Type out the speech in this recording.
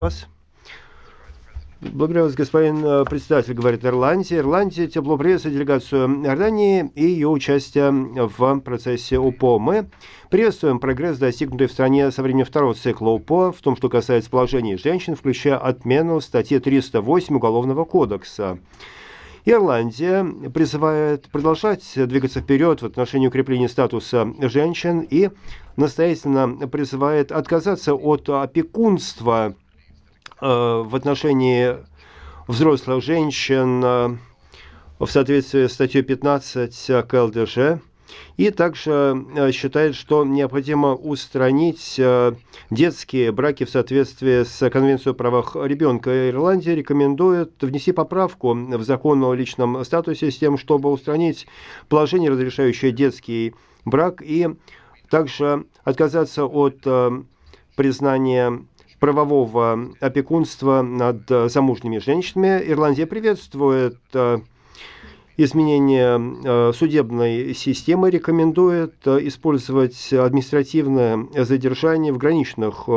вас. Благодарю вас, господин председатель, говорит Ирландия. Ирландия тепло приветствует делегацию Иордании и ее участие в процессе УПО. Мы приветствуем прогресс, достигнутый в стране со времени второго цикла УПО, в том, что касается положения женщин, включая отмену статьи 308 Уголовного кодекса. Ирландия призывает продолжать двигаться вперед в отношении укрепления статуса женщин и настоятельно призывает отказаться от опекунства в отношении взрослых женщин в соответствии с статьей 15 КЛДЖ. И также считает, что необходимо устранить детские браки в соответствии с Конвенцией о правах ребенка. Ирландия рекомендует внести поправку в закон о личном статусе с тем, чтобы устранить положение, разрешающее детский брак, и также отказаться от признания правового опекунства над замужними женщинами. Ирландия приветствует изменение судебной системы, рекомендует использовать административное задержание в граничных